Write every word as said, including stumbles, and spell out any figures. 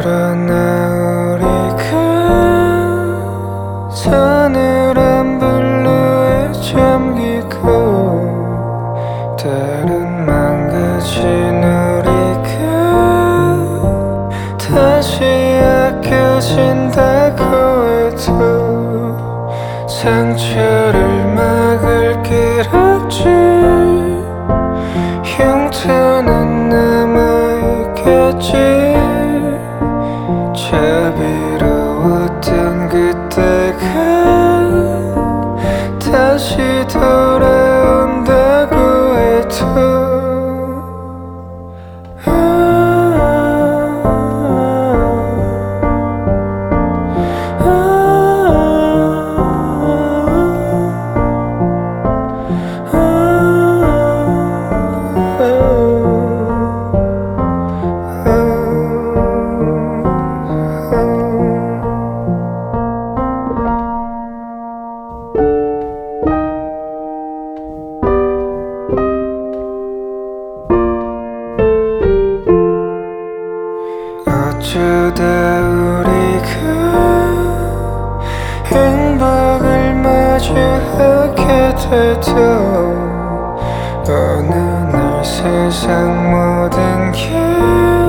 그러나 우리 그 서늘한 블루에 잠기고 다른 망가진 우리 그 다시 아껴진다고 해도 상처를 막을 길 없지. 흉터는 남아있겠지. 자비로웠던 그때가 다시 돌아온다고 해도 어쩌다 우리가 행복을 마주하게 돼도 어느 날 세상 모든 게